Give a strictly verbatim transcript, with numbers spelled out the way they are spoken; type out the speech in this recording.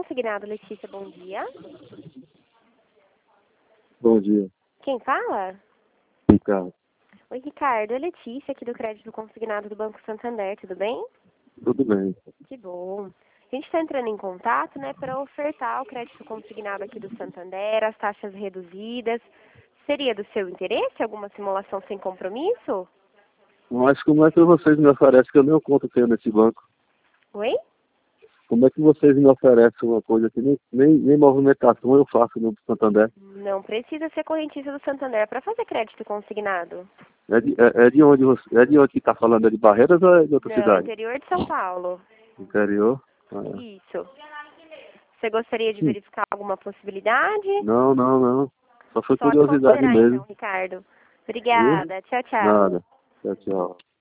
Consignado, Letícia, bom dia. Bom dia, Quem fala? Ricardo. Oi, Ricardo, é Letícia aqui do Crédito Consignado do Banco Santander, tudo bem? Tudo bem. Que bom. A gente está entrando em contato, né, para ofertar o crédito consignado aqui do Santander, as taxas reduzidas. Seria do seu interesse alguma simulação sem compromisso? Mas como é que vocês me oferecem que eu nem conto tenho nesse banco? Oi? Como é que vocês me oferecem uma coisa que nem, nem, nem movimentação eu faço no Santander? Não precisa ser correntista do Santander para fazer crédito consignado. É de, é, é de onde você, é de onde que está falando? É de Barreiras ou é de outra Não, cidade? interior de São Paulo. Interior? Ah, Isso. Você gostaria de sim. verificar alguma possibilidade? Não, não, não. Só foi Só de curiosidade considerar então, mesmo. Ricardo. Viu? Obrigada. Tchau, tchau. Nada. Tchau, tchau.